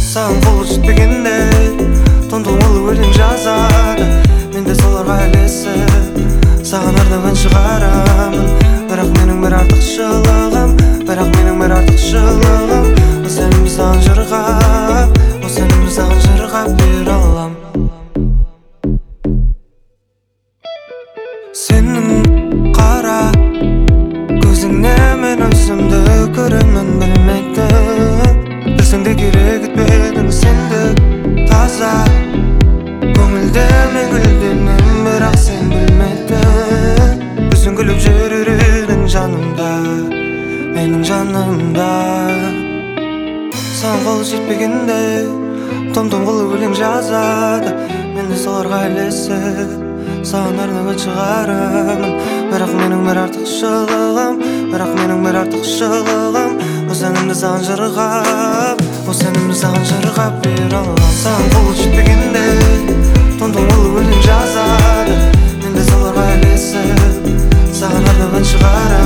Sağın kolu жетпегенде тоңдолмалы өлең жазады. Мен де соларға ілесіп саған арнаған шығарамын. Бірақ менің бір артықшылығым, осы әнімді саған жырғап бере алам. Сенің қара көзіңне мен өзімді көремін білмейді. Білсең де керек етпедің сенді таза көңілде мен гүлденем, бірақ сен білмедің. Өзің күліп жүредің жанымда, менің жанымда. Саған қолы жетпегенде том-том қылып өлең жазады. Мен де соларға ілесіп саған арнаған шығарамын. Бірақ менің бір артықшылығым, осы әнімді саған жырғап бере алам. Саған қолы жетпегенде том-том қылып өлең жазады. Мен де соларға ілесіп саған арнаған шығарамын.